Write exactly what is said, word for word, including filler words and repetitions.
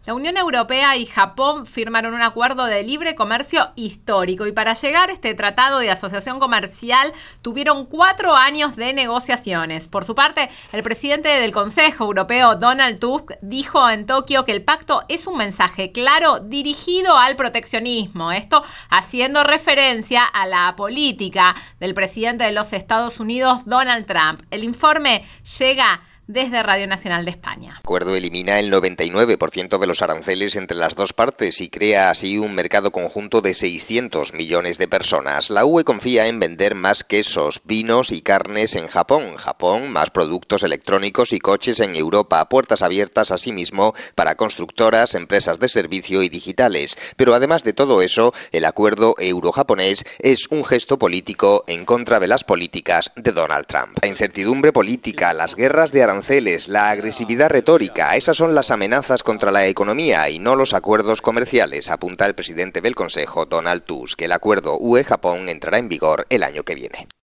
La Unión Europea y Japón firmaron un acuerdo de libre comercio histórico y para llegar a este tratado de asociación comercial tuvieron cuatro años de negociaciones. Por su parte, el presidente del Consejo Europeo, Donald Tusk, dijo en Tokio que el pacto es un mensaje claro dirigido al proteccionismo. Esto haciendo referencia a la política del presidente de los Estados Unidos, Donald Trump. El informe llega desde Radio Nacional de España. El acuerdo elimina el noventa y nueve por ciento de los aranceles entre las dos partes y crea así un mercado conjunto de seiscientos millones de personas. La U E confía en vender más quesos, vinos y carnes en Japón. Japón, más productos electrónicos y coches en Europa. Puertas abiertas asimismo para constructoras, empresas de servicio y digitales. Pero además de todo eso, el acuerdo euro-japonés es un gesto político en contra de las políticas de Donald Trump. La incertidumbre política, las guerras de aranceles, la agresividad retórica, esas son las amenazas contra la economía y no los acuerdos comerciales, apunta el presidente del Consejo, Donald Tusk, que el acuerdo U E-Japón entrará en vigor el año que viene.